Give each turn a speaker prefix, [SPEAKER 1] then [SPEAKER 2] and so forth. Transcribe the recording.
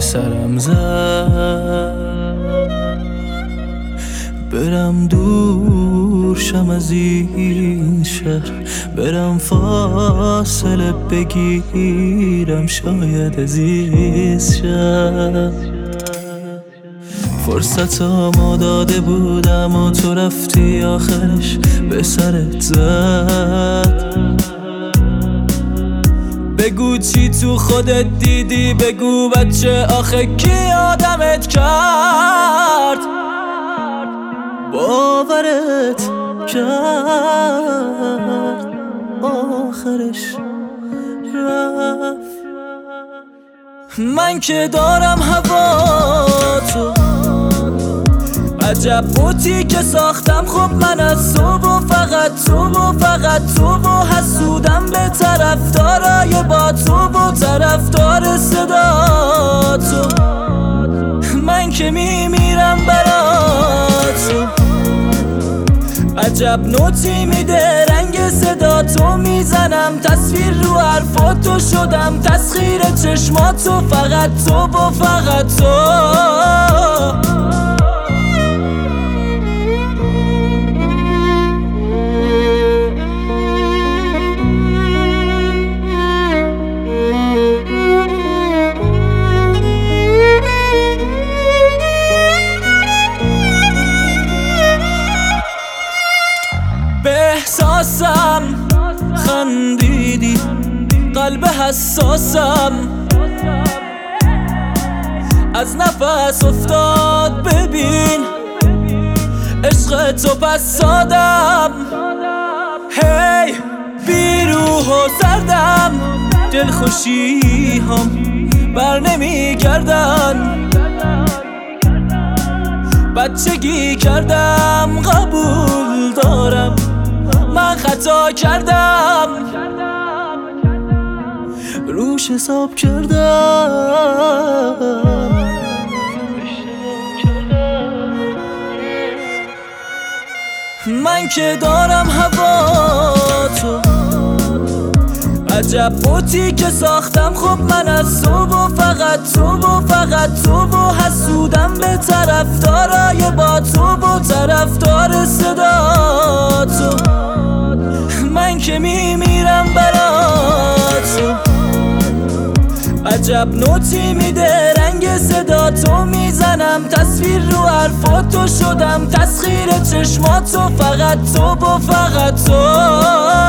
[SPEAKER 1] سرم زد برم دور شم از این شهر، برم فاصله بگیرم شاید عزیز شم. فرصتامو داده بودم و تو رفتی آخرش به سرت زد. بگو چی تو خودت دیدی، بگو بچه آخه کی آدمت کرد، باورت کرد آخرش رفت. من که دارم هوا تو، عجب بوتی که ساختم خب من از تو و فقط تو و فقط تو و حسودم به طرفدارای با تو و طرفدار صدا تو. من که میمیرم برات تو، عجب نوتی میده رنگ صدا تو میزنم، تصویر رو حرفاتو شدم تسخیر چشماتو، فقط تو و فقط تو. به احساسم خندیدی، قلب حساسم از نفس افتاد، ببین عشق تو پس سادم. هی بی روح و سردم، دلخوشی هم بر نمی گردن، بچگی کردم قبول دارم من خطا کردم، روش حساب کردم. من که دارم هوا تو، عجب بوتی که ساختم خب من از تو و فقط تو و فقط تو و حسودم به طرفدارای با تو و طرفدار صدا تو. من که میمیرم برات تو، عجب نوتی میده رنگ صدا تو میزنم، تصویر رو حرفاتو شدم تسخیر چشماتو، فقط تو و فقط تو.